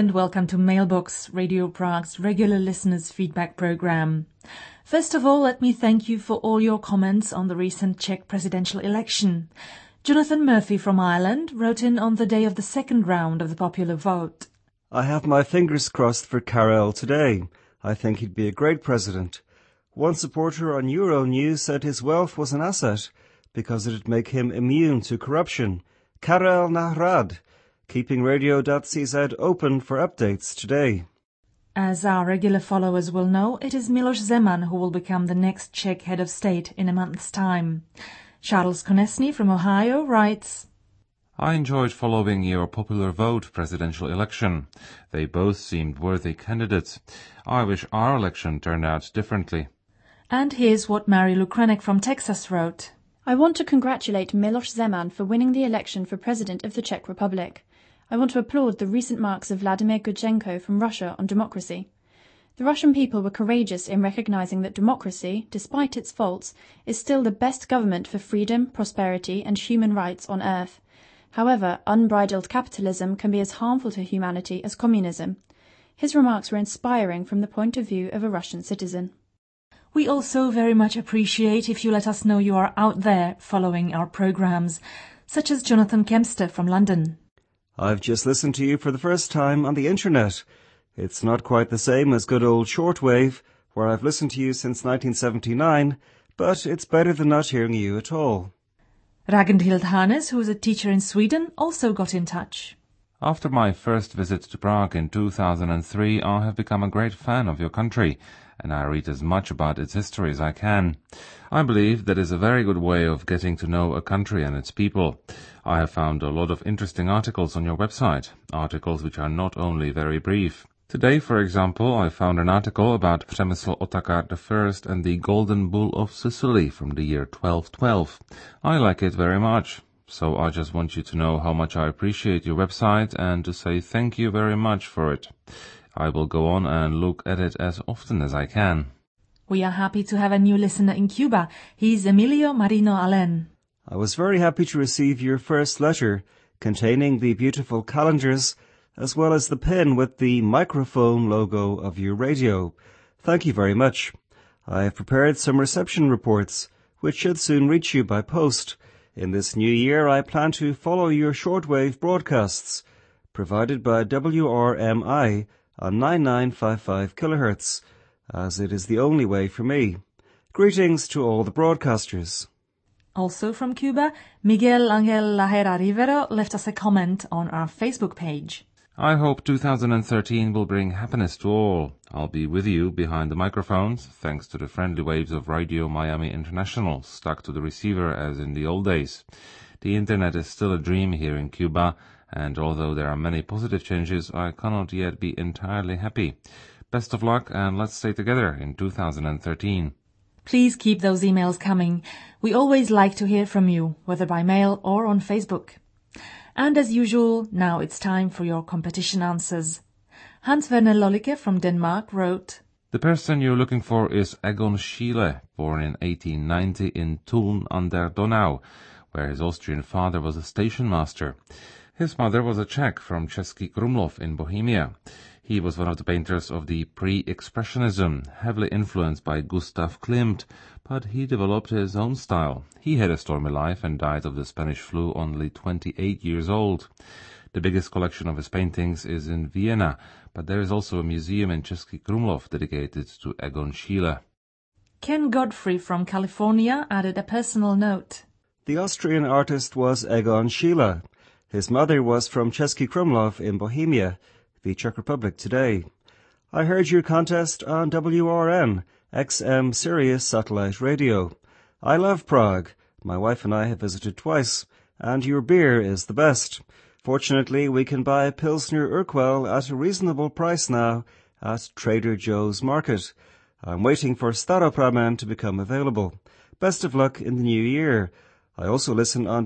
and welcome to Mailbox, Radio Prague's regular listeners' feedback program. First of all, let me thank you for all your comments on the recent Czech presidential election. Jonathan Murphy from Ireland wrote in on the day of the second round of the popular vote. I have my fingers crossed for Karel today. I think he'd be a great president. One supporter on Euronews said his wealth was an asset because it'd make him immune to corruption. Karel Nahrad, keeping radio.cz open for updates today. As our regular followers will know, it is Miloš Zeman who will become the next Czech head of state in a month's time. Charles Konesny from Ohio writes, I enjoyed following your popular vote presidential election. They both seemed worthy candidates. I wish our election turned out differently. And here's what Mary Lukranek from Texas wrote. I want to congratulate Miloš Zeman for winning the election for President of the Czech Republic. I want to applaud the recent marks of Vladimir Gurchenko from Russia on democracy. The Russian people were courageous in recognizing that democracy, despite its faults, is still the best government for freedom, prosperity and human rights on earth. However, unbridled capitalism can be as harmful to humanity as communism. His remarks were inspiring from the point of view of a Russian citizen. We also very much appreciate if you let us know you are out there following our programs, such as Jonathan Kempster from London. I've just listened to you for the first time on the internet. It's not quite the same as good old shortwave, where I've listened to you since 1979, but it's better than not hearing you at all. Ragnhild Hannes, who is a teacher in Sweden, also got in touch. After my first visit to Prague in 2003, I have become a great fan of your country, and I read as much about its history as I can. I believe that is a very good way of getting to know a country and its people. I have found a lot of interesting articles on your website, articles which are not only very brief. Today, for example, I found an article about Přemysl Otakar I and the Golden Bull of Sicily from the year 1212. I like it very much. So I just want you to know how much I appreciate your website and to say thank you very much for it. I will go on and look at it as often as I can. We are happy to have a new listener in Cuba. He's Emilio Marino Allen. I was very happy to receive your first letter containing the beautiful calendars as well as the pin with the microphone logo of your radio. Thank you very much. I have prepared some reception reports which should soon reach you by post. In this new year, I plan to follow your shortwave broadcasts, provided by WRMI on 9955 kHz, as it is the only way for me. Greetings to all the broadcasters. Also from Cuba, Miguel Angel Lajera Rivero left us a comment on our Facebook page. I hope 2013 will bring happiness to all. I'll be with you behind the microphones, thanks to the friendly waves of Radio Miami International, stuck to the receiver as in the old days. The internet is still a dream here in Cuba, and although there are many positive changes, I cannot yet be entirely happy. Best of luck, and let's stay together in 2013. Please keep those emails coming. We always like to hear from you, whether by mail or on Facebook. And as usual, now it's time for your competition answers. Hans-Werner Lollicke from Denmark wrote, The person you're looking for is Egon Schiele, born in 1890 in Tulln an der Donau, where his Austrian father was a station master. His mother was a Czech from Český Krumlov in Bohemia. He was one of the painters of the pre-expressionism, heavily influenced by Gustav Klimt, but he developed his own style. He had a stormy life and died of the Spanish flu only 28 years old. The biggest collection of his paintings is in Vienna, but there is also a museum in Český Krumlov dedicated to Egon Schiele. Ken Godfrey from California added a personal note. The Austrian artist was Egon Schiele. His mother was from Český Krumlov in Bohemia, the Czech Republic today. I heard your contest on WRN, XM Sirius Satellite Radio. I love Prague. My wife and I have visited twice, and your beer is the best. Fortunately, we can buy Pilsner Urquell at a reasonable price now at Trader Joe's Market. I'm waiting for Staropramen to become available. Best of luck in the new year. I also listen on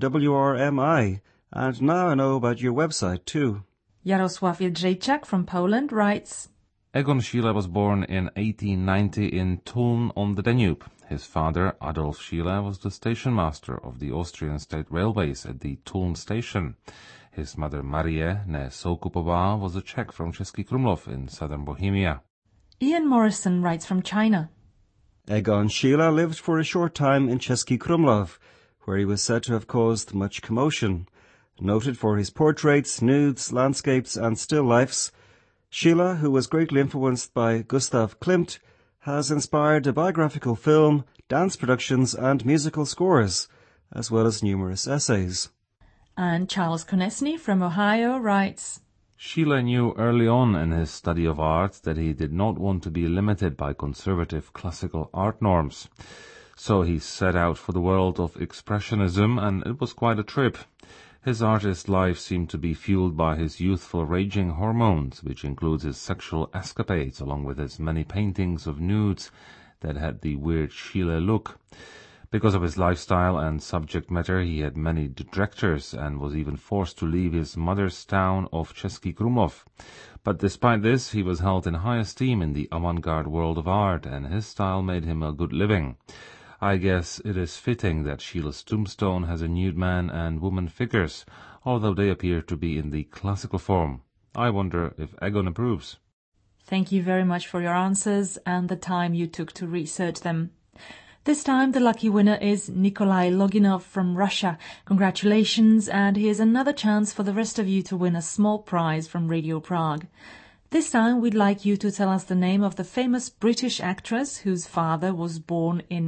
WRMI, and now I know about your website too. Jarosław Jędrzejczak from Poland writes, Egon Schiele was born in 1890 in Tulln on the Danube. His father, Adolf Schiele, was the station master of the Austrian state railways at the Tulln station. His mother Marie, née Soukupová, was a Czech from Český Krumlov in southern Bohemia. Ian Morrison writes from China. Egon Schiele lived for a short time in Český Krumlov, where he was said to have caused much commotion. Noted for his portraits, nudes, landscapes and still lifes, Schiele, who was greatly influenced by Gustav Klimt, has inspired a biographical film, dance productions and musical scores, as well as numerous essays. And Charles Konesny from Ohio writes, Schiele knew early on in his study of art that he did not want to be limited by conservative classical art norms. So he set out for the world of expressionism, and it was quite a trip. His artist life seemed to be fueled by his youthful raging hormones, which includes his sexual escapades along with his many paintings of nudes that had the weird Schiele look. Because of his lifestyle and subject matter, he had many detractors and was even forced to leave his mother's town of Český Krumlov. But despite this, he was held in high esteem in the avant-garde world of art, and his style made him a good living. I guess it is fitting that Schiele's tombstone has a nude man and woman figures, although they appear to be in the classical form. I wonder if Egon approves. Thank you very much for your answers and the time you took to research them. This time the lucky winner is Nikolai Loginov from Russia. Congratulations, and here's another chance for the rest of you to win a small prize from Radio Prague. This time we'd like you to tell us the name of the famous British actress whose father was born in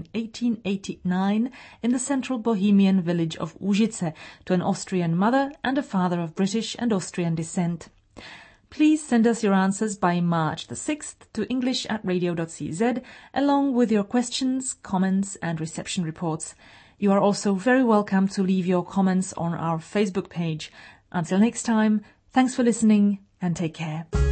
1889 in the central Bohemian village of Užice to an Austrian mother and a father of British and Austrian descent. Please send us your answers by March the 6th to english@radio.cz along with your questions, comments and reception reports. You are also very welcome to leave your comments on our Facebook page. Until next time, thanks for listening and take care.